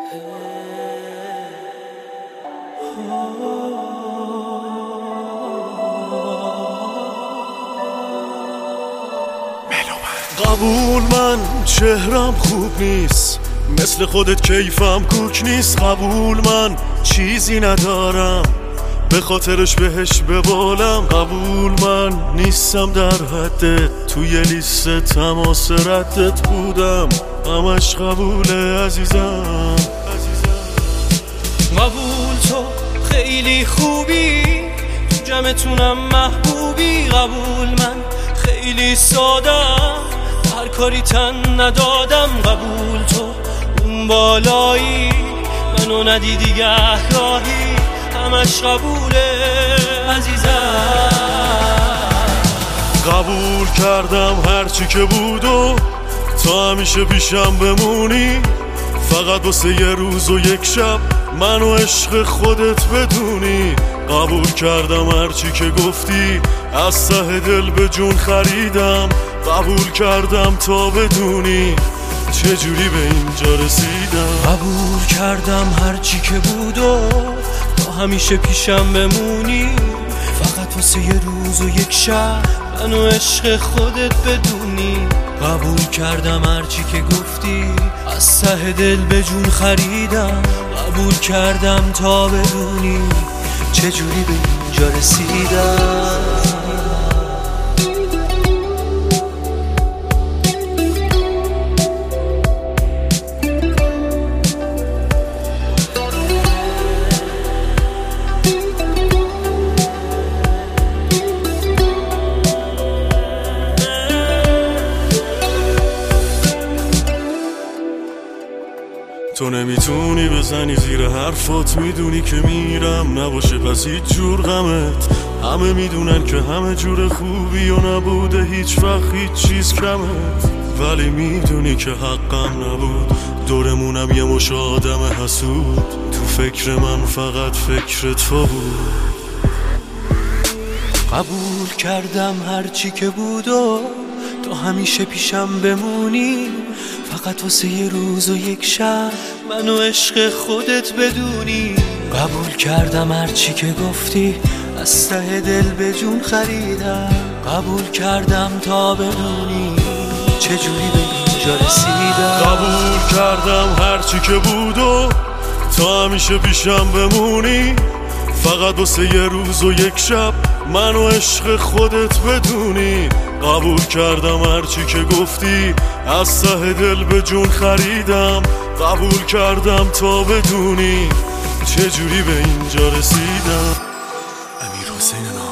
قبول من چهرم خوب نیست، مثل خودت کیفم کوک نیست. قبول من چیزی ندارم به خاطرش بهش ببالم. قبول من نیستم در حدت، توی لیست تماس ردت بودم، همش قبوله عزیزم. قبول تو خیلی خوبی، تو جمعتونم محبوبی. قبول من خیلی سادم، هر کاری تن ندادم. قبول تو اون بالایی، منو ندیدی گهگاهی، همش قبوله عزیزم. قبول کردم هرچی که بود و تا همیشه پیشم بمونی، فقط واسه یه روز و یک شب منو عشق خودت بدونی. قبول کردم هرچی که گفتی، از ته دل به جون خریدم. قبول کردم تا بدونی چجوری به اینجا رسیدم. قبول کردم هرچی که بود و تا همیشه پیشم بمونی، فقط واسه یه روز و یک شب منو عشق خودت بدونی. قبول کردم هرچی که گفتی، از ته دل به جون خریدم. قبول کردم تا بدونی چجوری به اینجا رسیدم. تو نمیتونی بزنی زیر حرفات، میدونی که میرم نباشه پس هیچ جور غمت. همه میدونن که همه جور خوبی و نبوده هیچ وقت هیچ چیز کمت، ولی میدونی که حقم نبود. دورمونم یه مش آدم حسود، تو فکر من فقط فکر تو بود. قبول کردم هرچی که بود و تو همیشه پیشم بمونی، فقط واسه یه روز و یک شب منو عشق خودت بدونی. قبول کردم هرچی که گفتی، از ته دل به جون خریدم. قبول کردم تا بدونی چجوری به اینجا رسیدم. قبول کردم هرچی که بود و تا همیشه پیشم بمونی، فقط واسه یه روز و یک شب منو عشق خودت بدونی. قبول کردم هرچی که گفتی، از ته دل به جون خریدم. قبول کردم تا بدونی چجوری به اینجا رسیدم. امیرحسین